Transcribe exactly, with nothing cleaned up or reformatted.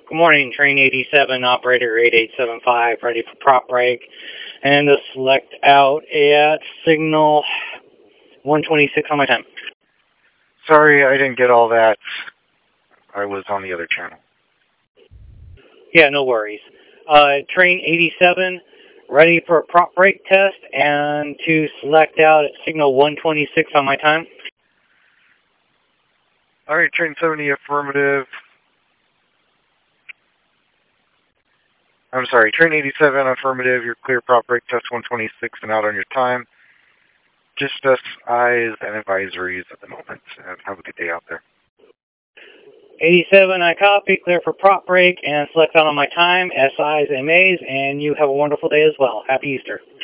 Good morning, train eighty-seven, operator eight eight seven five, ready for prop break, and to select out at signal one twenty-six on my time. Sorry, I didn't get all that. I was on the other channel. Yeah, no worries. Uh, train eighty-seven, ready for a prop break test, and to select out at signal one twenty-six on my time. All right, train seventy, affirmative. I'm sorry, train eighty-seven, affirmative. You're clear, prop break test one twenty-six and out on your time. Just S Is and advisories at the moment. Have a good day out there. eighty-seven, I copy, clear for prop break, and select out on my time, S Is and As, and you have a wonderful day as well. Happy Easter.